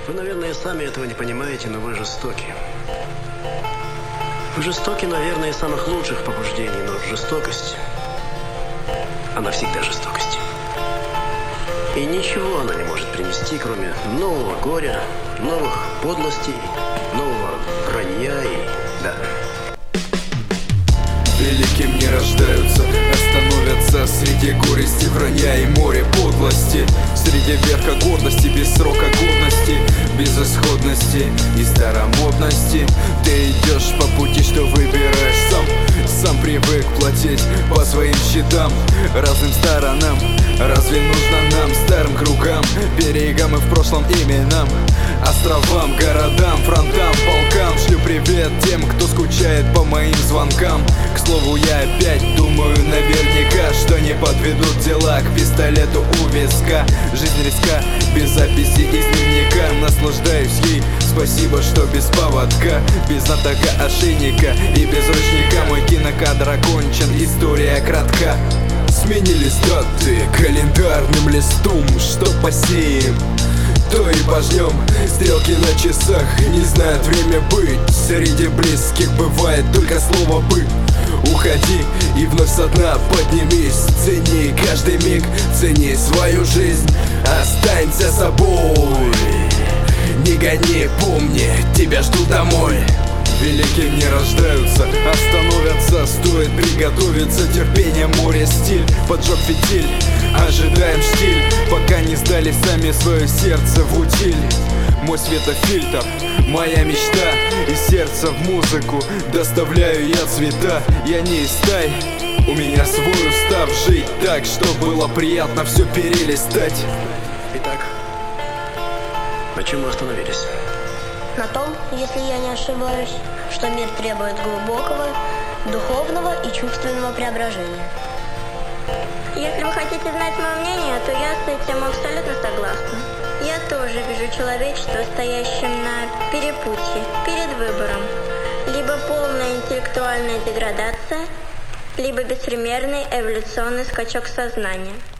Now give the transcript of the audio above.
Вы, наверное, сами этого не понимаете, но вы жестоки. Вы жестоки, наверное, из самых лучших побуждений, но жестокость, она всегда жестокость. И ничего она не может принести, кроме нового горя, новых подлостей, нового вранья и... да. Великим не рождаются, а становятся среди горести, вранья и море подлости. Среди верха гордости, без срока годности, безысходности и старомодности. Ты идешь по пути, что выбираешь сам привык платить по своим счетам, разным сторонам. Разве нужно нам, старым кругам, берегам и в прошлом именам, островам, городам, фронтам, полкам? Шлю привет тем, кто скучает по моим звонкам. К слову, я опять думаю наверняка, что не подведут дела к пистолету у виска. Жизнь риска, без записи из дневника, наслаждаюсь ей, спасибо, что без поводка, без знатока, ошейника и без ручника. Мой кинокадр окончен, история кратка. Сменились даты календарным листом. Что посеем, то и пожнем. Стрелки на часах не знают время быть. Среди близких бывает только слово «бы». Уходи и вновь со дна поднимись. Цени каждый миг, цени свою жизнь. Останься собой, не гони, помни, тебя ждут домой. Великие не рождаются, а становятся. Стоит приготовиться, терпение, море, стиль. Поджег фитиль, ожидаем штиль, пока не сдали сами свое сердце в утиль. Мой светофильтр, моя мечта, и сердце в музыку доставляю я цвета. Я не из стай, у меня свой устав. Жить так, что было приятно все перелистать. Итак, на чем мы остановились? На том, если я не ошибаюсь, что мир требует глубокого, духовного и чувственного преображения. Если вы хотите знать мое мнение, то я с этим абсолютно согласна. Я тоже вижу человечество, стоящим на перепутье, перед выбором. Либо полная интеллектуальная деградация, либо беспримерный эволюционный скачок сознания.